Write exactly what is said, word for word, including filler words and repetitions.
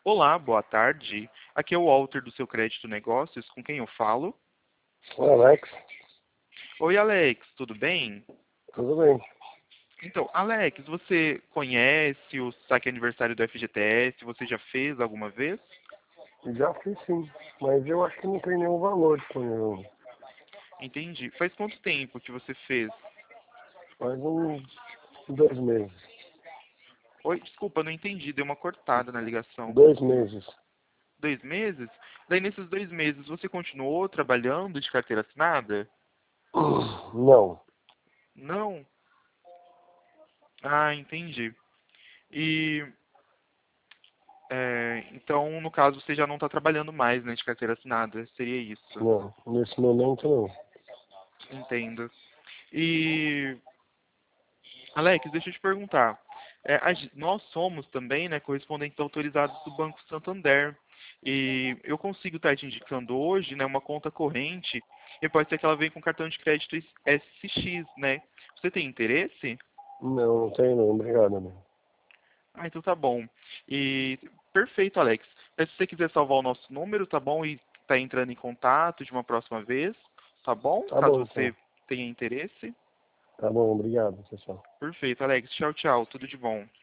Olá, boa tarde. Aqui é o Walter do Seu Crédito Negócios, com quem eu falo? Oi, Alex, Oi, Alex, tudo bem? tudo bem? Então, Alex, você conhece o saque aniversário do F G T S? Você já fez alguma vez? Já fiz sim, mas eu acho que não tem nenhum valor disponível. Entendi. Faz quanto tempo que você fez? Faz uns dois meses. Oi, desculpa, não entendi, deu uma cortada na ligação. Dois meses. Dois meses? Daí, nesses dois meses, você continuou trabalhando de carteira assinada? Não, Não? Ah, entendi. E É, então, no caso, você já não está trabalhando mais, né, de carteira assinada. Seria isso. não. Nesse momento não. Entendo. E, Alex, deixa eu te perguntar. É, a gen- nós somos também, né, correspondentes autorizados do Banco Santander. E eu consigo estar te indicando hoje, né, uma conta corrente. E pode ser que ela venha com cartão de crédito S X, né? Você tem interesse? Não, não tem não. Obrigado, amigo. Ah, então tá bom. E perfeito, Alex. Mas se você quiser salvar o nosso número, tá bom? E tá entrando em contato de uma próxima vez, tá bom? Tá Caso bom você então. tenha interesse. Tá bom, obrigado, pessoal. Perfeito, Alex. Tchau, tchau. Tudo de bom.